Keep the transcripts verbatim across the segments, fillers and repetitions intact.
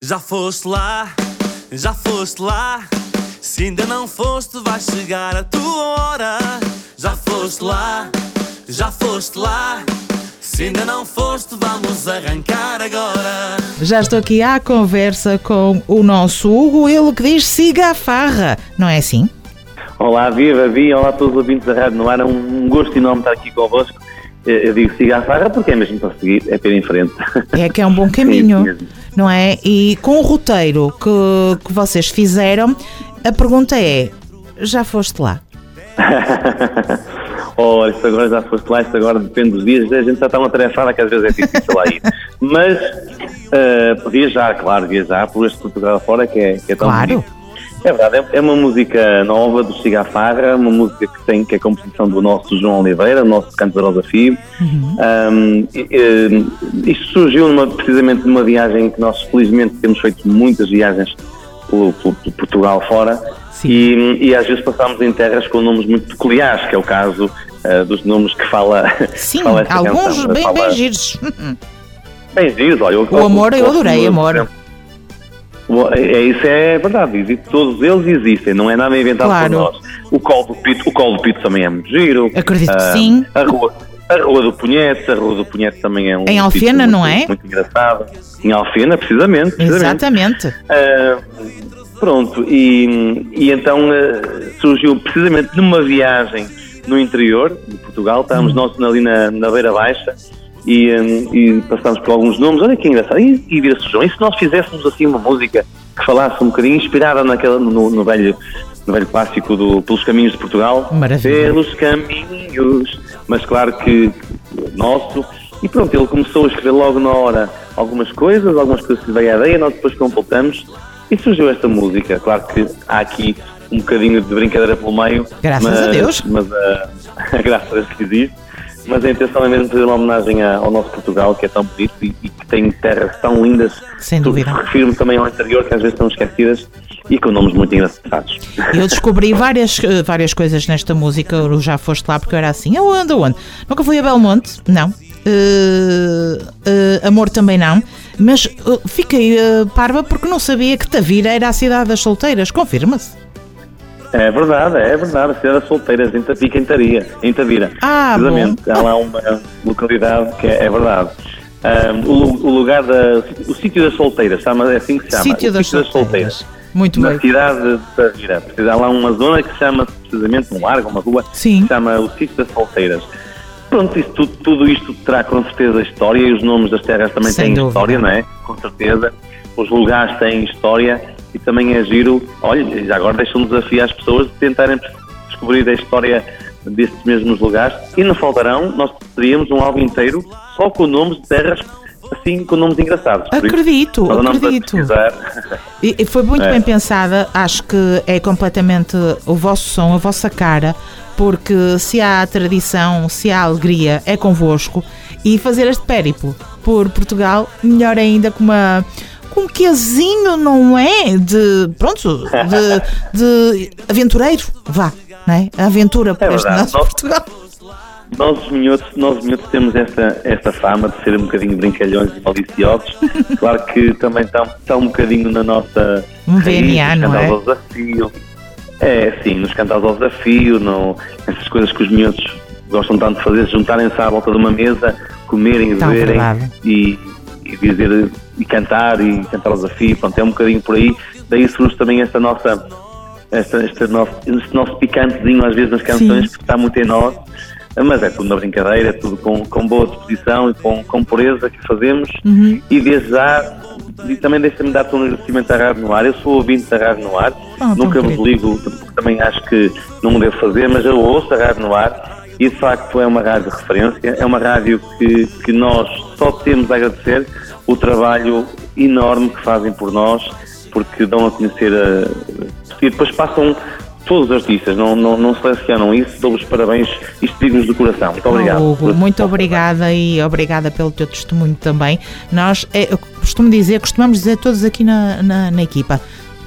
Já foste lá, já foste lá. Se ainda não foste, vai chegar a tua hora. Já foste lá, já foste lá. Se ainda não foste, vamos arrancar agora. Já estou aqui à conversa com o nosso Hugo, ele que diz siga a farra, não é assim? Olá, viva, vi, olá a todos os ouvintes da Rádio no Ar, é um gosto enorme estar aqui convosco. Eu digo siga a farra porque é mesmo para seguir, é para ir em frente. É que é um bom caminho, é não é? E com o roteiro que, que vocês fizeram, a pergunta é, já foste lá? Oh, isto agora já foste lá, isto agora depende dos dias, a gente já está uma tarefada que às vezes é difícil lá ir. Mas, uh, viajar, claro, viajar por este Portugal fora que é, que é tão claro. bonito. É verdade, é uma música nova do Siga a Farra, uma música que tem que é a composição do nosso João Oliveira, o nosso cantor ao desafio. Uhum. Um, e, e, isto surgiu numa, precisamente numa viagem que nós felizmente temos feito muitas viagens pelo, pelo, pelo Portugal fora. E, e às vezes passamos em terras com nomes muito peculiares, que é o caso uh, dos nomes que fala. Sim, que fala esta alguns canção, bem, fala, bem giros. Bem giros, olha. Eu, o amor, eu adorei, amor. É, isso é verdade, existe, todos eles existem, não é nada inventado claro. por nós. O Colo do Pito, o Colo do Pito também é muito giro. Acredito uh, que sim. A Rua, a Rua do Punhete, a Rua do Punhete também é um. Em Alfena, muito, não é? Muito engraçado. Em Alfena, precisamente. precisamente. Exatamente. Uh, pronto, e, e então uh, surgiu precisamente numa viagem no interior de Portugal, estávamos hum. nós ali na, na Beira Baixa. E, um, e passamos por alguns nomes, olha que engraçado, e, e vira-se o João, e se nós fizéssemos assim uma música que falasse um bocadinho, inspirada naquela, no, no, velho, no velho clássico do Pelos Caminhos de Portugal, maravilha. Pelos Caminhos, mas claro que nosso, e pronto, ele começou a escrever logo na hora algumas coisas, algumas coisas que lhe veio à ideia, nós depois completamos, e surgiu esta música. Claro que há aqui um bocadinho de brincadeira pelo meio, graças mas, a Deus, mas a, graças a Deus que existe. Mas a intenção é mesmo fazer uma homenagem ao nosso Portugal, que é tão bonito e, e que tem terras tão lindas. Sem dúvida. Refiro-me também ao interior, que às vezes estão esquecidas e com nomes muito engraçados. Eu descobri várias, várias coisas nesta música, eu já foste lá porque eu era assim, aonde, aonde? Nunca fui a Belmonte, não. Uh, uh, Amor também não. Mas uh, fiquei uh, parva porque não sabia que Tavira era a cidade das solteiras, confirma-se? É verdade, é verdade, a cidade das solteiras, em Tapica, em Taria, em Tavira. Ah, precisamente, bom. Há lá uma localidade que é, é verdade. Um, o, o lugar da. O sítio das solteiras, chama, é assim que se chama. Sítio das, das solteiras. solteiras. Muito na bem. Na cidade de Tavira. Há lá uma zona que se chama, precisamente, um largo, uma rua, Sim. que se chama o Sítio das Solteiras. Pronto, isso, tudo, tudo isto terá com certeza história e os nomes das terras também Sem têm dúvida. História, não é? Com certeza. Os lugares têm história. E também é giro, olha, já agora deixa um desafio às pessoas de tentarem descobrir a história destes mesmos lugares. E não faltarão, nós teríamos um álbum inteiro só com nomes de terras, assim, com nomes engraçados. Acredito, isso, acredito. E foi muito é. bem pensada, acho que é completamente o vosso som, a vossa cara, porque se há tradição, se há alegria, é convosco. E fazer este périplo por Portugal, melhor ainda com uma... um quezinho, não é? De, pronto, de, de aventureiro, vá, não é? A aventura por é este nosso nós, Portugal. Nós, os minhotos, nós, os minhotos, temos esta, esta fama de ser um bocadinho brincalhões e maliciosos. Claro que também está, está um bocadinho na nossa um V N A, não é? Ao desafio. É, sim, nos cantares ao desafio, no, essas coisas que os minhotos gostam tanto de fazer, juntarem-se à volta de uma mesa, comerem e beberem e, e dizer... e cantar, e cantar o desafio, pronto, é um bocadinho por aí, daí surge também esta nossa, esta, este, nosso, este nosso picantezinho às vezes nas canções, Sim. que está muito em nós, mas é tudo na brincadeira, é tudo com, com boa disposição e com, com pureza que fazemos, uhum. e desde já, e também deixa-me dar todo um agradecimento à Rádio no Ar, eu sou ouvinte da Rádio no Ar, oh, nunca vos ligo, porque também acho que não me devo fazer, mas eu ouço a Rádio no Ar, e de facto é uma rádio de referência, é uma rádio que, que nós só temos a agradecer o trabalho enorme que fazem por nós, porque dão a conhecer a... e depois passam todos os artistas, não, não, não selecionam isso, dou-vos parabéns, isto digo-nos do coração. Muito obrigado. Oh, Hugo, muito obrigada e obrigada pelo teu testemunho também. Nós, é, eu costumo dizer, costumamos dizer todos aqui na, na, na equipa,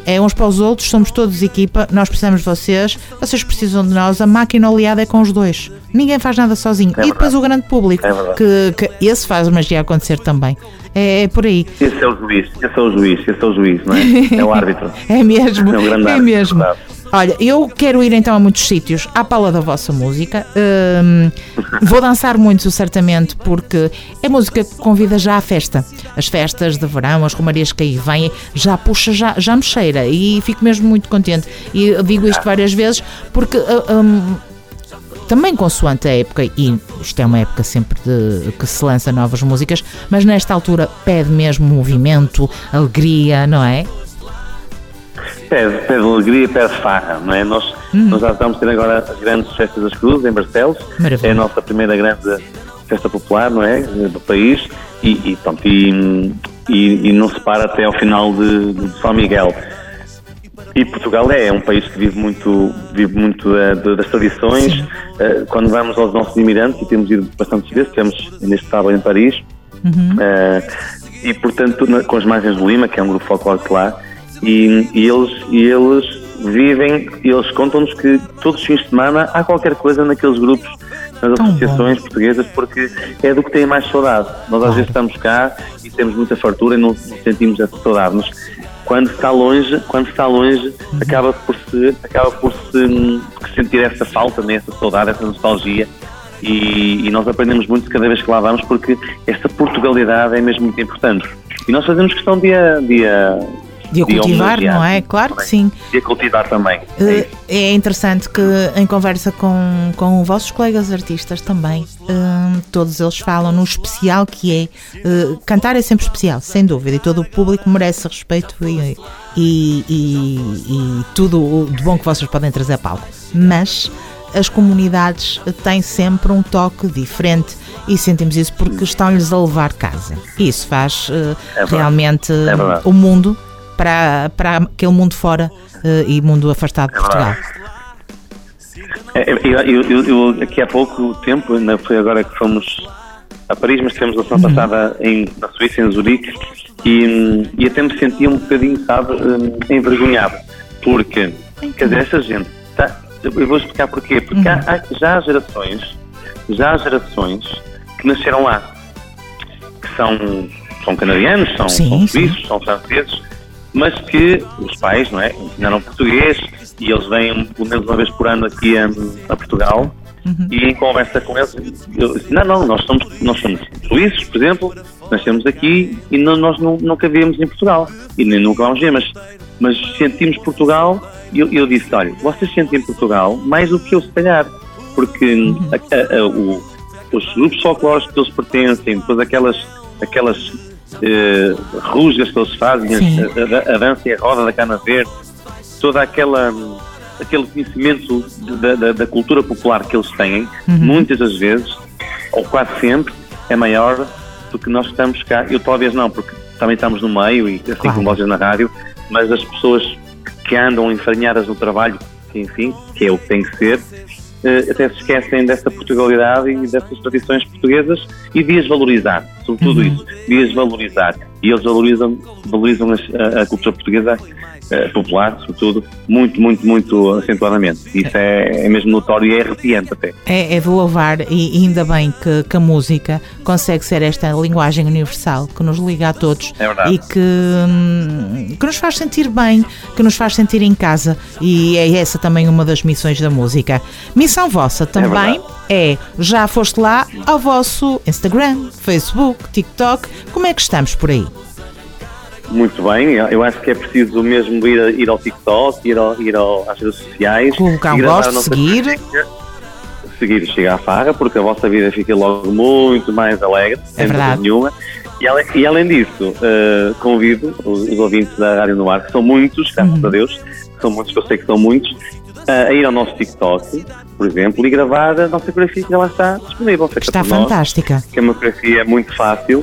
é uns para os outros, somos todos equipa, nós precisamos de vocês, vocês precisam de nós, a máquina oleada é com os dois, ninguém faz nada sozinho. É e depois o grande público, é que, que esse faz a magia acontecer também. É, é por aí. Esse é o juiz, esse é o juiz, esse é o juiz, não é? É o árbitro. É mesmo, é, um grande é árbitro, mesmo. Verdade. Olha, eu quero ir então a muitos sítios à pala da vossa música. Hum, vou dançar muito, certamente, porque é música que convida já à festa. As festas de verão, as romarias que aí vêm, já puxa, já, já me cheira e fico mesmo muito contente. E eu digo isto várias vezes porque hum, também consoante a época, e isto é uma época sempre de, que se lança novas músicas, mas nesta altura pede mesmo movimento, alegria, não é? Pede, pede alegria e pede farra, não é? Nós, hum. nós já estamos a ter agora as grandes festas das Cruzes em Barcelos. Maravilha. É a nossa primeira grande festa popular, não é? Do país e, e, pronto, e, e, e não se para até ao final de, de São Miguel. E Portugal é, é um país que vive muito, vive muito uh, de, das tradições. Uh, quando vamos aos nossos imigrantes, e temos ido bastantes vezes, temos neste sábado em Paris, uhum. uh, e portanto na, com as Margens do Lima, que é um grupo folclórico lá. E, e, eles, e eles vivem, eles contam-nos que todos os fins de semana há qualquer coisa naqueles grupos, nas Tão associações bom. portuguesas, porque é do que têm mais saudade. Nós às vezes estamos cá e temos muita fartura e não, não sentimos essa saudade, mas quando está longe, quando está longe uhum. acaba por se, acaba por se por sentir essa falta, né, essa saudade, essa nostalgia. E, e nós aprendemos muito cada vez que lá vamos, porque essa Portugalidade é mesmo muito importante. E nós fazemos questão de a, de a De o cultivar, não é? Claro que sim. De a cultivar também. É, é interessante que em conversa com, com os vossos colegas artistas também, uh, todos eles falam no especial que é, uh, cantar é sempre especial, sem dúvida, e todo o público merece respeito e, e, e, e tudo o de bom que vocês podem trazer a palco. Mas as comunidades têm sempre um toque diferente e sentimos isso porque estão-lhes a levar casa. E isso faz uh, é realmente é o mundo Para, para aquele mundo fora uh, e mundo afastado de é Portugal. É, eu, eu, eu, eu, aqui há pouco tempo, ainda foi agora que fomos a Paris, mas estivemos a semana uhum. passada em, na Suíça, em Zurique, e, e até me sentia um bocadinho, sabe, envergonhado, porque, quer dizer, essa gente, tá, eu vou explicar porquê, porque uhum. há, há, já há gerações, já há gerações que nasceram lá, que são, são canadianos, são, sim, são suíços, são franceses, mas que os pais, não é, ensinaram português e eles vêm pelo menos uma vez por ano aqui a, a Portugal uhum. e em conversa com eles, eu disse, não, não, nós somos, nós somos suíços, por exemplo, nascemos aqui e não, nós não, nunca vivemos em Portugal e nem nunca vamos ver, mas, mas sentimos Portugal e eu, eu disse, olha, vocês sentem Portugal mais do que eu, se calhar, porque uhum. a, a, a, o, os grupos folclóricos que eles pertencem, depois aquelas, aquelas Uh, rusgas que eles fazem, a, a, a dança e a roda da cana verde, toda aquela aquele conhecimento da, da, da cultura popular que eles têm, uhum. muitas das vezes, ou quase sempre, é maior do que nós que estamos cá. Eu talvez não, porque também estamos no meio, e assim claro. como vocês na rádio, mas as pessoas que andam enfarinhadas no trabalho, que enfim, que é o que tem que ser, Uh, até se esquecem dessa Portugalidade e dessas tradições portuguesas e de as valorizar, sobretudo uhum. isso, de as valorizar. E eles valorizam, valorizam a, a cultura portuguesa uh, popular, sobretudo, muito, muito, muito acentuadamente. Isso é, é mesmo notório e é arrepiante até. É, é de louvar e ainda bem que, que a música consegue ser esta linguagem universal que nos liga a todos é e que, que nos faz sentir bem, que nos faz sentir em casa, e é essa também uma das missões da música. Missão vossa também é, é, já foste lá ao vosso Instagram, Facebook, TikTok, como é que estamos por aí? Muito bem, eu acho que é preciso mesmo ir, ir ao TikTok, ir, ao, ir ao, às redes sociais, colocar um gosto, seguir música, seguir Chega à Farra, porque a vossa vida fica logo muito mais alegre, é verdade. Nenhuma. E além, e além disso, uh, convido os, os ouvintes da Rádio no Ar, que são muitos, graças uhum. a Deus, são muitos, que eu sei que são muitos, uh, a ir ao nosso TikTok, por exemplo, e gravar a nossa coreografia que já lá está disponível. Está fantástica. Nós, que é uma coreografia muito fácil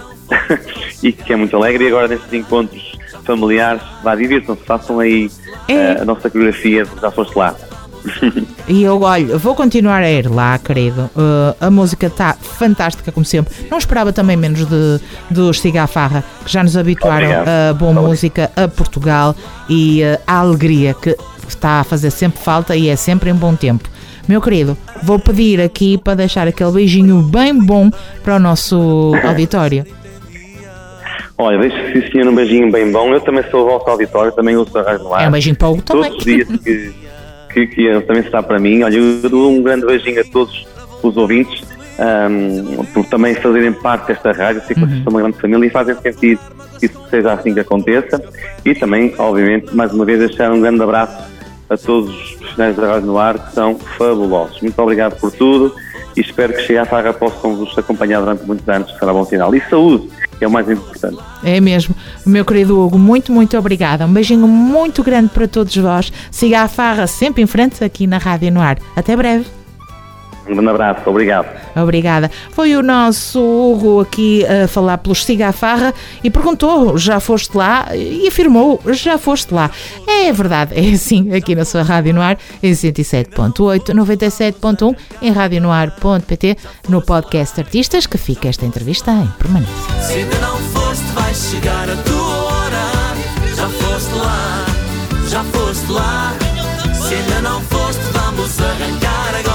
e que é muito alegre, e agora nestes encontros familiares, vá, divirtam-se, façam aí é. uh, a nossa coreografia, já foste lá. E eu, olha, vou continuar a ir lá, querido. Uh, a música está fantástica, como sempre. Não esperava também menos de, dos Siga a Farra, que já nos habituaram Obrigado. a boa Obrigado. música, a Portugal e uh, a alegria que está a fazer sempre falta e é sempre em bom tempo. Meu querido, vou pedir aqui para deixar aquele beijinho bem bom para o nosso auditório. Olha, deixo sim senhor um beijinho bem bom. Eu também sou o vosso auditório, também ouço a Rádio no Ar. É um beijinho para o Hugo também. Todos os dias que, que, que também está para mim. Olha, eu dou um grande beijinho a todos os ouvintes, um, por também fazerem parte desta rádio. Sei que vocês uhum. são uma grande família e fazem sentido que isso seja assim que aconteça. E também, obviamente, mais uma vez deixar um grande abraço a todos os profissionais da Rádio no Ar, que são fabulosos. Muito obrigado por tudo e espero que Siga a Farra possam vos acompanhar durante muitos anos, que será bom sinal. E saúde, que é o mais importante. É mesmo. Meu querido Hugo, muito, muito obrigada. Um beijinho muito grande para todos vós. Siga a Farra sempre em frente aqui na Rádio no Ar. Até breve. Um grande abraço, obrigado. Obrigada. Foi o nosso Hugo aqui a falar pelos Siga a Farra e perguntou, já foste lá? E afirmou, já foste lá. É verdade, é assim, aqui na sua Rádio no Ar, em cento e sete ponto oito, noventa e sete ponto um, em rádio no ar ponto pt, no podcast Artistas, que fica esta entrevista em permanência. Se ainda não foste, vai chegar a tua hora. Já foste lá, já foste lá. Se ainda não foste, vamos arrancar agora.